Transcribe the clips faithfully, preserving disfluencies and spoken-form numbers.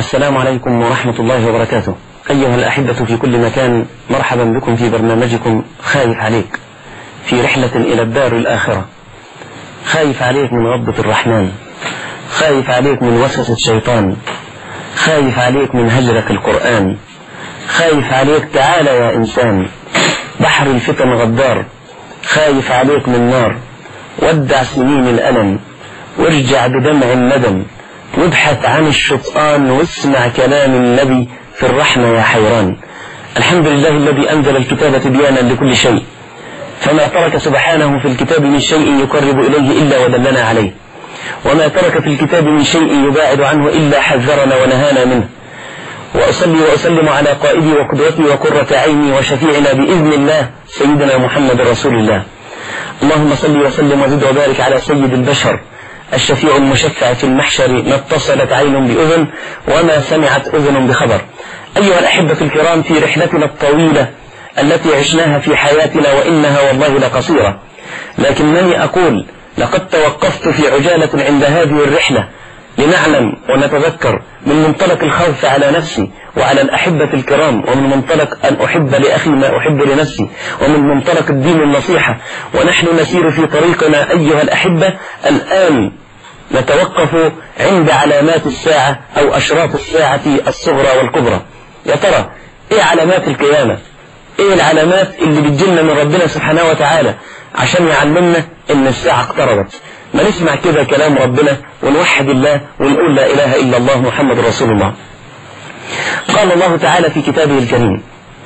السلام عليكم ورحمة الله وبركاته. أيها الأحبة في كل مكان، مرحبا بكم في برنامجكم خايف عليك، في رحلة إلى الدار الآخرة. خايف عليك من غضبة الرحمن، خايف عليك من وسوسة الشيطان، خايف عليك من هجرك القرآن، خايف عليك تعالى يا إنسان، بحر الفتن غدار، خايف عليك من نار، ودع سنين الألم وارجع بدمع الندم، وابحث عن الشيطان واسمع كلام النبي في الرحمة يا حيران. الحمد لله الذي أنزل الكتاب تبيانا لكل شيء، فما ترك سبحانه في الكتاب من شيء يقرب إليه إلا ودلنا عليه، وما ترك في الكتاب من شيء يباعد عنه إلا حذرنا ونهانا منه. وأصلي وأسلم على قائدي وقدوتي وقرة عيني وشفيعنا بإذن الله سيدنا محمد رسول الله. اللهم صل وسلم وزد وبارك على سيد البشر الشفيع المشفع في المحشر، ما اتصلت عين بأذن وما سمعت أذن بخبر. أيها الأحبة الكرام، في رحلتنا الطويلة التي عشناها في حياتنا، وإنها والله لقصيرة، لكنني أقول لقد توقفت في عجالة عند هذه الرحلة لنعلم ونتذكر من منطلق الخوف على نفسي وعلى الأحبة الكرام، ومن منطلق أن أحب لأخي ما أحب لنفسي، ومن منطلق الدين النصيحة. ونحن نسير في طريقنا أيها الأحبة. الآن نتوقف عند علامات الساعة أو أشراط الساعة الصغرى والكبرى. يا ترى إيه علامات القيامة؟ إيه العلامات اللي بتجينا من ربنا سبحانه وتعالى عشان يعلمنا إن الساعة اقتربت؟ ما نسمع كده كلام ربنا ونوحد الله ونقول لا إله إلا الله محمد رسول الله. قال الله تعالى في كتابه الكريم: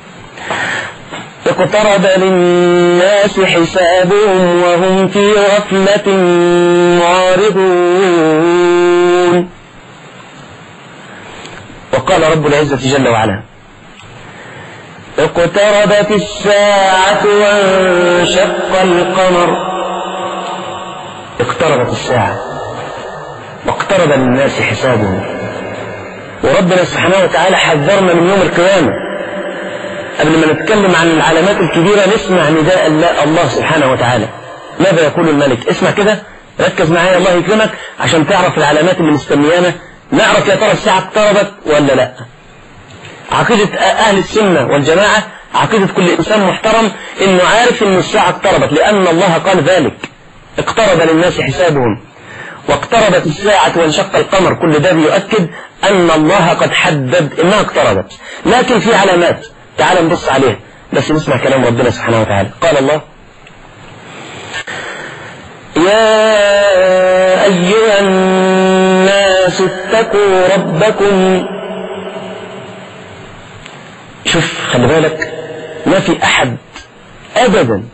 اقترب للناس حسابهم وهم في غفلة معرضون. وقال رب العزة جل وعلا: اقتربت الساعة وانشق القمر. اقتربت الساعة واقترب للناس حسابهم. وربنا سبحانه وتعالى حذرنا من يوم القيامة. قبل ما نتكلم عن العلامات الكبيرة نسمع نداء الله سبحانه وتعالى. ماذا يقول الملك؟ اسمع كده، ركز معايا الله يكرمك عشان تعرف العلامات اللي مستنيانا، نعرف يا ترى الساعة اقتربت ولا لا. عقيدة أهل السنة والجماعة، عقيدة كل إنسان محترم، إنه عارف إن الساعة اقتربت، لأن الله قال ذلك: اقترب للناس حسابهم واقتربت الساعة وانشق القمر. كل ده بيؤكد أن الله قد حدد إنها اقتربت، لكن في علامات تعال نبص عليها، بس نسمع كلام ربنا سبحانه وتعالى. قال الله: يا أيها الناس اتقوا ربكم. شوف، خلي بالك، ما في أحد أبدا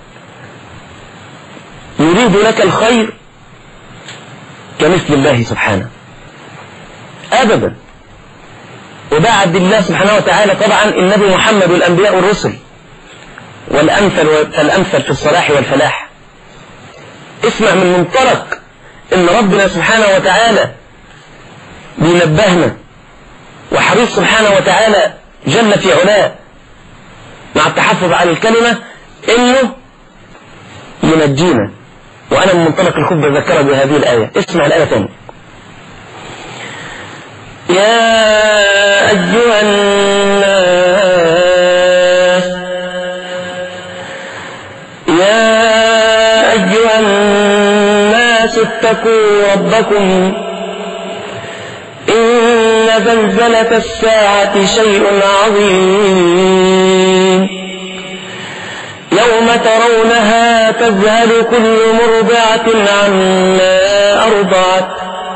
يريد لك الخير كمثل الله سبحانه أبدا. وبعد الله سبحانه وتعالى طبعا النبي محمد والأنبياء والرسل، والأمثل فالأمثل في الصلاح والفلاح. اسمع من منطلق إن ربنا سبحانه وتعالى بينبهنا، وحريص سبحانه وتعالى جل في علاه مع التحفظ على الكلمة إنه ينجينا. وأنا من منطلق الخوف بذكرك بهذه الآية. اسمع الآية تاني: يا أيها الناس يا أيها الناس اتقوا ربكم إن زلزلة الساعة شيء عظيم يوم ترونها تذهل كل مرضعة عما أرضعت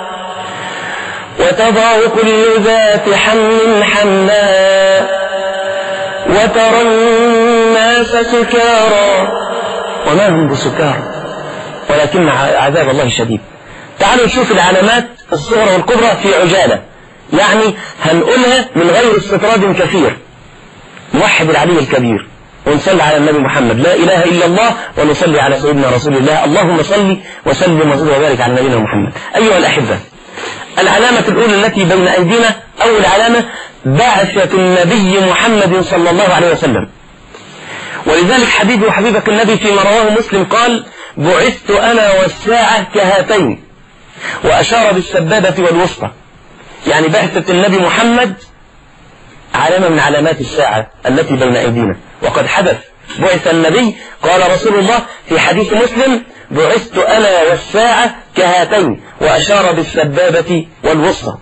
وتضع كل ذات حمل حملها وترى الناس سكارى وما هم بسكارى ولكن عذاب الله شديد. تعالوا نشوف العلامات الصغرى والكبرى في عجالة، يعني هنقولها من غير استطراد كثير. نوحد العلي الكبير ونصلي على النبي محمد، لا إله إلا الله، ونصلي على سيدنا رسول الله. اللهم صل وسلم وزد وبارك على نبينا محمد. أيها الأحبة، العلامة الأولى التي بين أيدينا، أول علامة بعثة النبي محمد صلى الله عليه وسلم. ولذلك حبيبي وحبيبك النبي فيما رواه مسلم قال: بعثت أنا والساعة كهاتين، وأشار بالسبابة والوسطى. يعني بعثة النبي محمد علامة من علامات الساعة التي بين أيدينا، وقد حدث. بعث النبي، قال رسول الله في حديث مسلم: بعثت أنا والساعة كهاتين، وأشار بالسبابة والوسطى.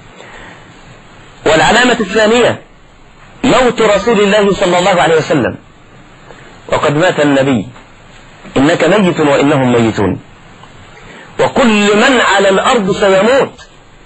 والعلامة الثانية موت رسول الله صلى الله عليه وسلم، وقد مات النبي: إنك ميت وإنهم ميتون، وكل من على الأرض سيموت.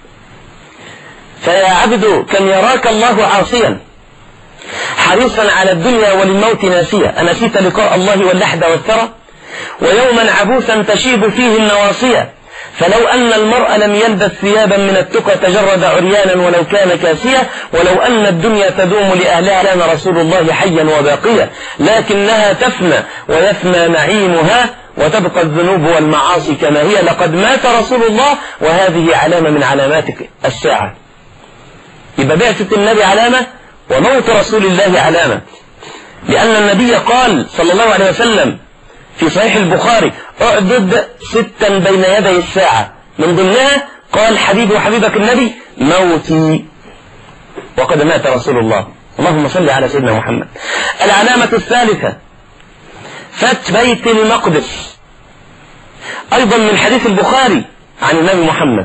فيا عبد كم يراك الله عاصيا حريصا على الدنيا وللموت ناسيا، أنسيت لقاء الله واللحد والثرى، ويوما عبوسا تشيب فيه النواصية، فلو أن المرء لم يلبس ثيابا من التقى تجرد عريانا ولو كان كاسيا، ولو أن الدنيا تدوم لأهلها كان رسول الله حيا وباقيا، لكنها تفنى ويفنى نعيمها وتبقى الذنوب والمعاصي كما هي. لقد مات رسول الله، وهذه علامة من علامات الساعة. يبقى بعثة النبي علامة، وموت رسول الله علامة، لأن النبي قال صلى الله عليه وسلم في صحيح البخاري: اعدد ستا بين يدي الساعة، من ضمنها قال: حبيبي وحبيبك النبي موتي، وقد مات رسول الله. اللهم صل على سيدنا محمد. العلامة الثالثة فتح بيت المقدس، أيضا من حديث البخاري عن النبي محمد: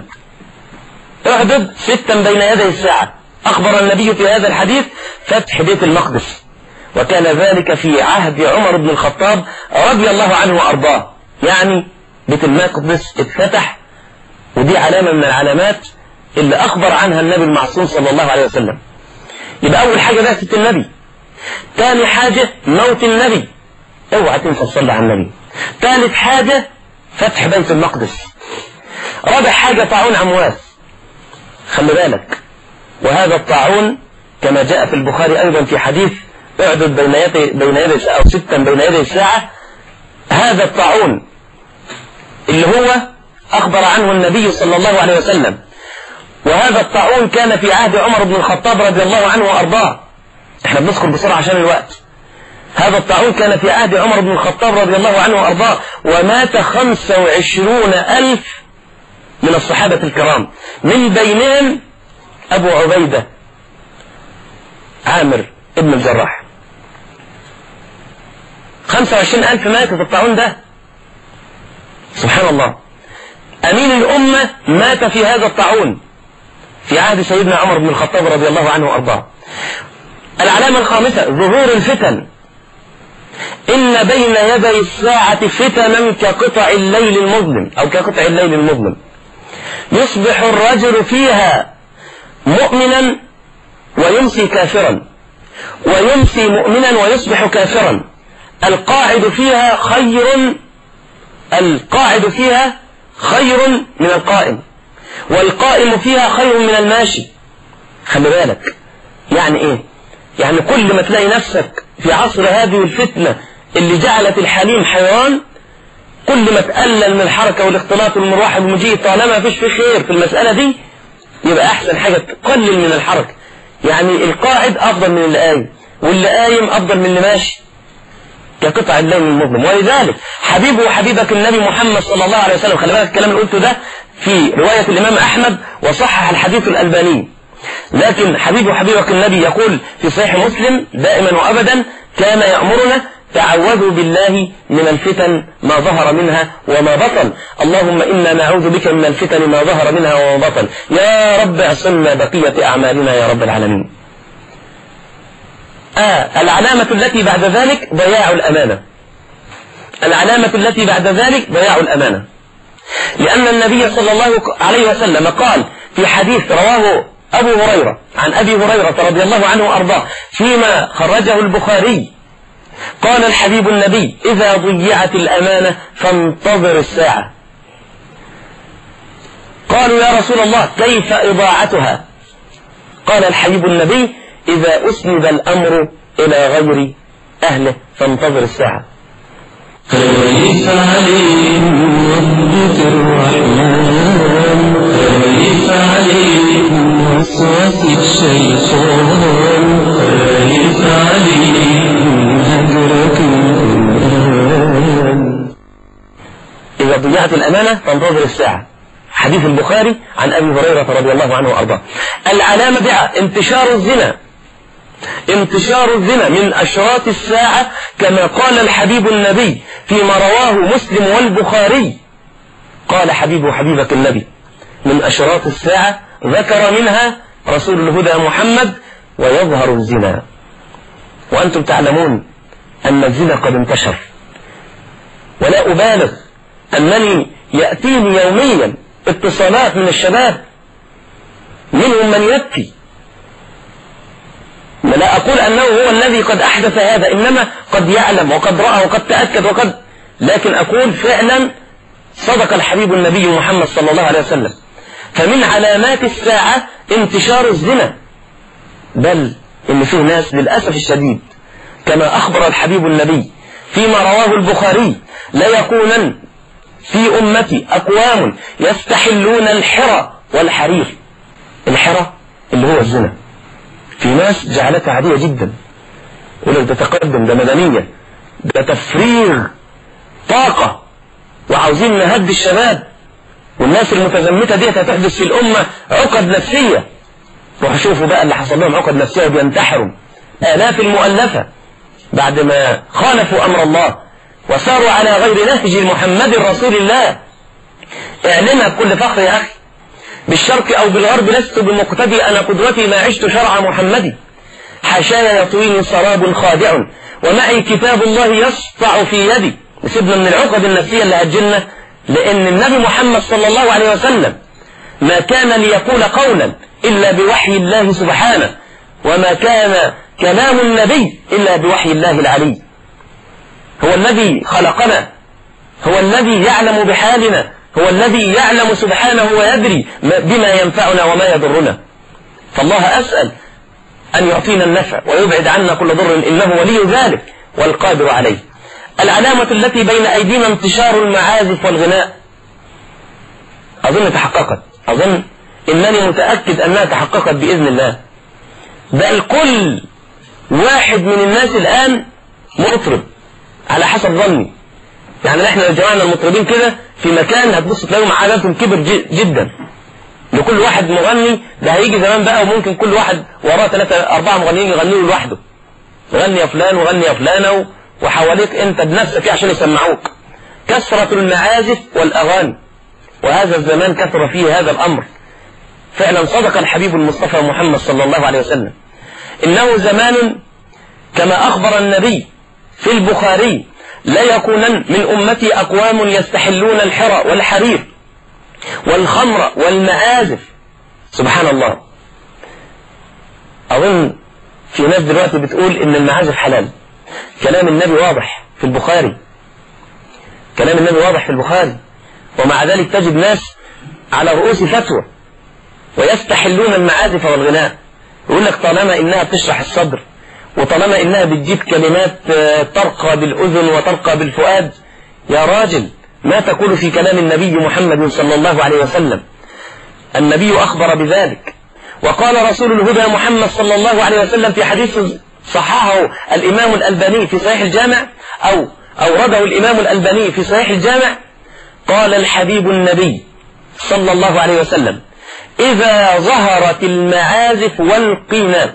اعدد ستا بين يدي الساعة. أخبر النبي في هذا الحديث فتح بيت المقدس، وكان ذلك في عهد عمر بن الخطاب رضي الله عنه وأرضاه. يعني بيت المقدس اتفتح، ودي علامة من العلامات اللي أخبر عنها النبي المعصوم صلى الله عليه وسلم. يبقى أول حاجة بعثة النبي، ثاني حاجة موت النبي، اوعى تنسى تصلي على النبي، ثالث حاجة فتح بيت المقدس، رابع حاجة طاعون عمواس. خلي بالك، وهذا الطاعون كما جاء في البخاري أيضا في حديث: اعدد بين يدي بين يدي أو ستا بين يدي الساعة. هذا الطاعون اللي هو أخبر عنه النبي صلى الله عليه وسلم، وهذا الطاعون كان في عهد عمر بن الخطاب رضي الله عنه وأرضاه. احنا بنذكر بسرعة عشان الوقت. هذا الطاعون كان في عهد عمر بن الخطاب رضي الله عنه وأرضاه، ومات خمسة وعشرون ألف من الصحابة الكرام، من بينهم أبو عبيدة عامر ابن الجراح. خمسة وعشرين ألف ماتوا في الطاعون ده، سبحان الله. أمين الأمة مات في هذا الطاعون في عهد سيدنا عمر بن الخطاب رضي الله عنه وأرضاه. العلامة الخامسة ظهور الفتن. إن بين يدي الساعة فتنا كقطع الليل المظلم، أو كقطع الليل المظلم، يصبح الرجل فيها مؤمنا ويمسي كافرا، ويمسي مؤمنا ويصبح كافرا. القاعد فيها خير القاعد فيها خير من القائم، والقائم فيها خير من الماشي. خلي بالك، يعني ايه؟ يعني كل ما تلاقي نفسك في عصر هذه الفتنة اللي جعلت الحليم حيران، كل ما تقلل من الحركة والاختلاط والمروح والمجيء، طالما فيش في خير في المسألة دي، يبقى أحسن حاجة تقلل من الحركة. يعني القاعد أفضل من اللي قايم، واللي قايم أفضل من اللي ماشي، كقطع الليل المظلم. ولذلك حبيبه وحبيبك النبي محمد صلى الله عليه وسلم، خلي بالك الكلام اللي قلته ده في رواية الإمام أحمد وصحح الحديث الألباني، لكن حبيبه وحبيبك النبي يقول في صحيح مسلم دائما وأبدا: كان يأمرنا تعوذوا بالله من الفتن ما ظهر منها وما بطن، اللهم إنا نعوذ بك من الفتن ما ظهر منها وما بطن، يا رب اعصمنا بقية أعمالنا يا رب العالمين. آه العلامة التي بعد ذلك ضياع الأمانة. العلامة التي بعد ذلك ضياع الأمانة، لأن النبي صلى الله عليه وسلم قال في حديث رواه أبو هريرة عن أبي هريرة رضي الله عنه وأرضاه فيما خرجه البخاري، قال الحبيب النبي: إذا ضيعت الأمانة فانتظر الساعة. قالوا: يا رسول الله كيف إضاعتها؟ قال الحبيب النبي: إذا أسند الأمر إلى غير أهله فانتظر الساعة. خليف عليكم ربك الرحمن، خليف عليكم وسوسة الشيطان، خليف عليكم هجرة القرآن. إذا ضيعت الأمانة فانتظر الساعة، حديث البخاري عن أبي هريرة رضي الله عنه وأرضاه. العلامة بها انتشار الزنا، انتشار الزنا من أشراط الساعة كما قال الحبيب النبي فيما رواه مسلم والبخاري. قال حبيب حبيبك النبي من أشراط الساعة ذكر منها رسول الهدى محمد ويظهر الزنا. وأنتم تعلمون أن الزنا قد انتشر، ولا أبالغ أنني يأتيني يوميا اتصالات من الشباب منهم من يبكي. لا أقول أنه هو الذي قد أحدث هذا، إنما قد يعلم وقد رأى وقد تأكد وقد، لكن أقول فعلا صدق الحبيب النبي محمد صلى الله عليه وسلم. فمن علامات الساعة انتشار الزنا، بل إن فيه ناس للأسف الشديد كما أخبر الحبيب النبي فيما رواه البخاري لا يكونن في أمتي أقوام يستحلون الحرى والحرير. الحرى اللي هو الزنا، في ناس جعلتها عادية جدا، ولو ده تقدم، ده مدنية، ده تفريغ طاقة، وعاوزين نهدي الشباب، والناس المتزمتة دي هتحدث في الأمة عقد نفسية. روحوا شوفوا بقى اللي حصل لهم عقد نفسية وبينتحروا آلاف المؤلفة بعد ما خالفوا أمر الله وساروا على غير نهج محمد رسول الله. اعلمها بكل فخر يا أخي، بالشرق أو بالغرب لست بمقتدي، أنا قدرتي ما عشت شرع محمد، حاشايا يطويني سراب خادع ومعي كتاب الله يسطع في يدي. وسيبنا من العقد النفسية اللي هتجلنا، لأن النبي محمد صلى الله عليه وسلم ما كان ليقول قولا إلا بوحي الله سبحانه، وما كان كلام النبي إلا بوحي الله العلي. هو الذي خلقنا، هو الذي يعلم بحالنا، هو الذي يعلم سبحانه ويدري بما ينفعنا وما يضرنا. فالله أسأل أن يعطينا النفع ويبعد عنا كل ضر، إنه ولي ذلك والقادر عليه. العلامة التي بين أيدينا انتشار المعازف والغناء، أظن تحققت، أظن إنني متأكد أنها تحققت بإذن الله. بل كل واحد من الناس الآن مطرب على حسب ظني. يعني احنا لو جمعنا المطربين كده في مكان هتبص تلاقيهم عددهم كبر جدا، لكل واحد مغني. ده هيجي زمان بقى وممكن كل واحد وراه ثلاثة أربعة مغنيين يغنوا لوحده، غني يا فلان وغني يا فلانة، وحواليك انت بنفسك عشان يسمعوك. كثرة المعازف والأغاني، وهذا الزمان كثر فيه هذا الأمر. فعلا صدق الحبيب المصطفى محمد صلى الله عليه وسلم، إنه زمان كما أخبر النبي في البخاري لا يكونن من أمتي أقوام يستحلون الحرى والحرير والخمر والمعازف. سبحان الله. أظن في ناس دلوقتي بتقول إن المعازف حلال. كلام النبي واضح في البخاري، كلام النبي واضح في البخاري، ومع ذلك تجد ناس على رؤوس فتوى ويستحلون المعازف والغناء. يقول لك طالما إنها بتشرح الصدر، وطالما إنها بتجيب كلمات ترقى بالأذن وترقى بالفؤاد. يا راجل، ما تقول في كلام النبي محمد صلى الله عليه وسلم؟ النبي أخبر بذلك، وقال رسول الهدى محمد صلى الله عليه وسلم في حديث صححه الإمام الألباني في صحيح الجامع، أو أورده الإمام الألباني في صحيح الجامع، قال الحبيب النبي صلى الله عليه وسلم: إذا ظهرت المعازف والقينات.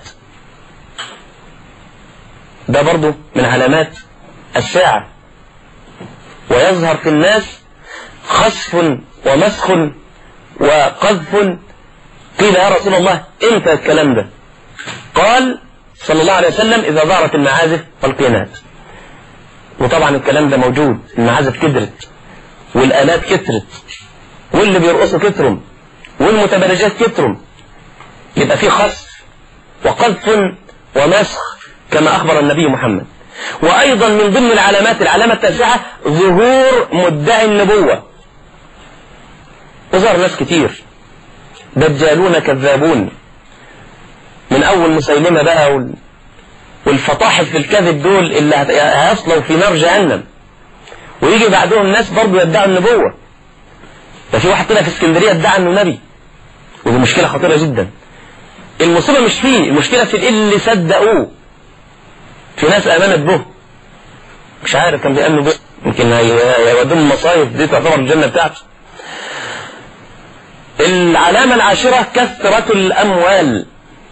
ده برضو من علامات الساعة. ويظهر في الناس خسف ومسخ وقذف. قيل يا رسول الله امتى الكلام ده؟ قال صلى الله عليه وسلم: إذا ظهرت المعازف والقينات. وطبعا الكلام ده موجود، المعازف كترت والآلات كترت واللي بيرقصوا كترم والمتبرجات كترم، يبقى في خسف وقذف ومسخ كما أخبر النبي محمد. وأيضا من ضمن العلامات، العلامة التاسعة، ظهور مدعي النبوة. وظهر ناس كتير دجالون كذابون، من أول مسيلمة بقى والفطاحل في الكذب دول اللي هيصلوا في نار جهنم، ويجي بعدهم ناس برضو يدعوا النبوة. ففي واحد طلع في اسكندرية ادعى انه نبي، ودي مشكلة خطيرة جدا. المصيبة مش فيه، المشكلة في اللي صدقوه. في ناس آمنت به، مش عارف كان بيأمنوا به، يمكن هيودون المصايف دي تعتبر الجنة بتاعته. العلامة العاشرة كثرة الأموال.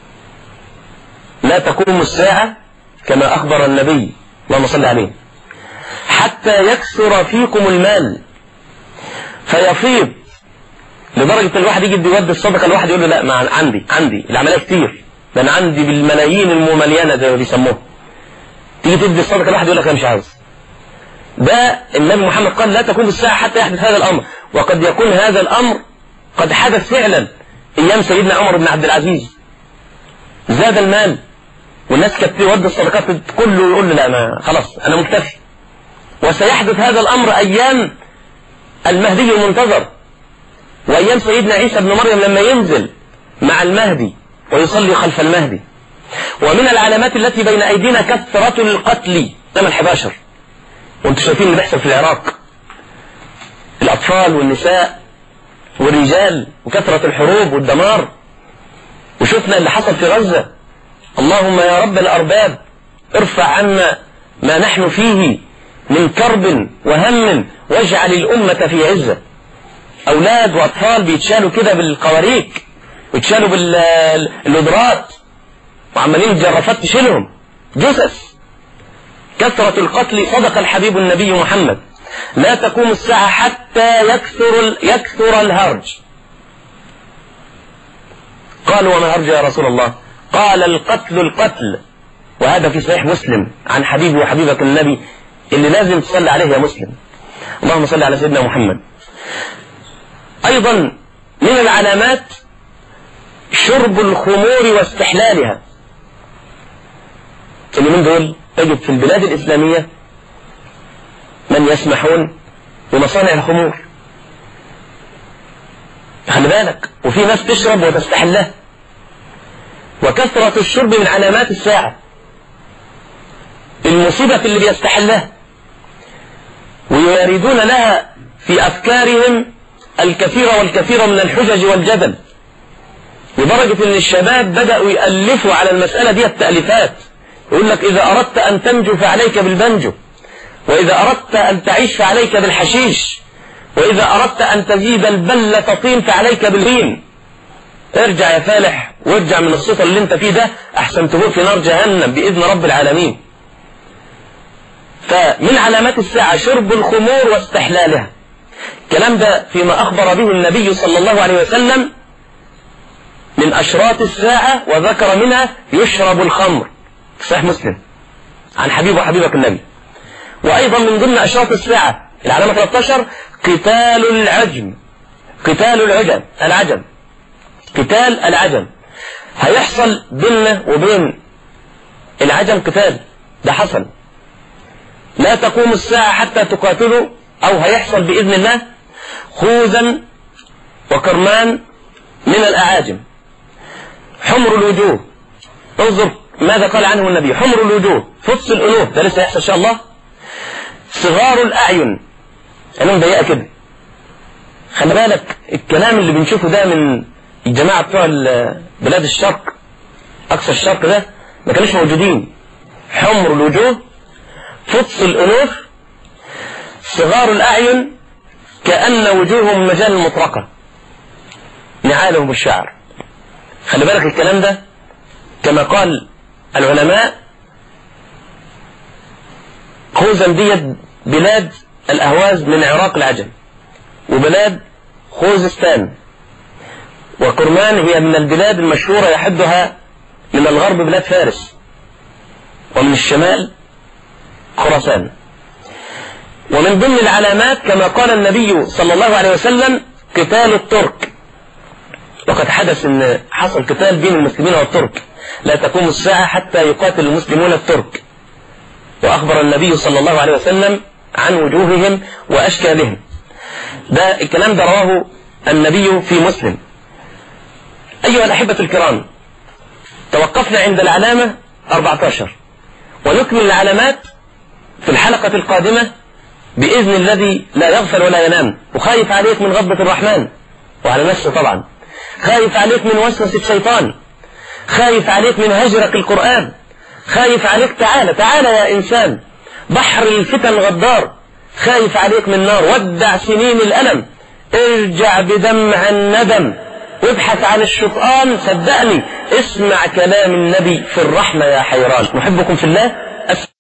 لا تقوم الساعة كما أخبر النبي اللهم صل عليه حتى يكثر فيكم المال فيفيض، لدرجة الواحد يجي يودي الصدقة الواحد يقول له لا ما عندي عندي العملية كتير، ده أنا عندي بالملايين المملينة زي ما بيسموها. تيجي تدي الصدقة الواحد يقول لك أنا مش عاوز. ده النبي محمد قال لا تكون الساعة حتى يحدث هذا الأمر، وقد يكون هذا الأمر قد حدث فعلا أيام سيدنا عمر بن عبد العزيز. زاد المال والناس كانت تودي الصدقات كله يقول له لا ما خلاص أنا مكتفي. وسيحدث هذا الأمر أيام المهدي المنتظر، وأيام سيدنا عيسى بن مريم لما ينزل مع المهدي ويصلي خلف المهدي. ومن العلامات التي بين أيدينا كثرة القتل. نمى الحداشر وانتم شايفين اللي بيحصل في العراق، الأطفال والنساء والرجال، وكثرة الحروب والدمار. وشفنا اللي حصل في غزة. اللهم يا رب الأرباب ارفع عنا ما نحن فيه من كرب وهم واجعل الأمة في عزة. أولاد وأطفال بيتشالوا كده بالقواريك ويتشالوا باللدرات وعمالين الجرافات تشيلهم جثث. كثرة القتل. صدق الحبيب النبي محمد لا تقوم الساعة حتى يكثر يكثر الهرج. قالوا وما الهرج يا رسول الله؟ قال القتل القتل. وهذا في صحيح مسلم عن حبيبي وحبيبك النبي اللي لازم تصلي عليه يا مسلم. اللهم صل على سيدنا محمد. أيضا من العلامات شرب الخمور واستحلالها. اللي من دول تجد في البلاد الإسلامية من يسمحون بمصانع الخمور. خلي بالك، وفي ناس تشرب وتستحلها. وكثرة الشرب من علامات الساعة. المصيبة اللي بيستحلها ويريدون لها في أفكارهم الكثير والكثير من الحجج والجدل، لدرجة ان الشباب بدأوا يألفوا على المسألة دي التأليفات. يقول لك إذا أردت أن تنجو فعليك بالبنجو، وإذا أردت أن تعيش فعليك بالحشيش، وإذا أردت أن تزيد البلة طين فعليك بالهين. ارجع يا فالح وارجع من الصفة اللي انت فيه ده أحسن تموت في نار جهنم بإذن رب العالمين. فمن علامات الساعة شرب الخمور واستحلالها. الكلام ده فيما أخبر به النبي صلى الله عليه وسلم من أشراط الساعة، وذكر منها يشرب الخمر في صحيح مسلم عن حبيب وحبيبك النبي. وأيضا من ضمن أشراط الساعة العلامة ثلاثة عشر قتال العجم. قتال العجم العجم قتال العجم. هيحصل بيننا وبين العجم قتال، ده حصل. لا تقوم الساعة حتى تقاتلوا، أو هيحصل بإذن الله خوذا وكرمان من الأعاجم حمر الوجوه. انظر ماذا قال عنه النبي: حمر الوجوه فص الأنوف، ده لسه يحصل إن شاء الله. صغار الأعين، عينهم ضيقة كده. خلي بالك الكلام اللي بنشوفه ده من الجماعة بتوع بلاد الشرق، أقصى الشرق ده ما كانوش موجودين. حمر الوجوه، فص الأنوف، صغار الأعين كأن وجوههم مجال المطرقة، نعالهم الشعر. خلي بالك الكلام ده كما قال العلماء خوذا دي بلاد الأهواز من عراق العجم، وبلاد خوزستان، وكرمان هي من البلاد المشهورة يحدها من الغرب بلاد فارس، ومن الشمال خراسان. ومن ضمن العلامات كما قال النبي صلى الله عليه وسلم قتال الترك. وقد حدث ان حصل قتال بين المسلمين والترك. لا تقوم الساعة حتى يقاتل المسلمون الترك. وأخبر النبي صلى الله عليه وسلم عن وجوههم وأشكالهم. ده الكلام ده رواه النبي في مسلم. أيها الأحبة الكرام، توقفنا عند العلامة أربعة عشر، ونكمل العلامات في الحلقة القادمة بإذن الذي لا يغفل ولا ينام. وخايف عليك من غضبة الرحمن، وعلى نفسه طبعا. خايف عليك من وسوسة الشيطان، خايف عليك من هجرك القرآن، خايف عليك تعالى تعالى يا إنسان، بحر الفتن غدار. خايف عليك من نار، ودع سنين الألم، ارجع بدمع الندم وابحث عن الشيطان. صدقني اسمع كلام النبي في الرحمة يا حيران. نحبكم في الله.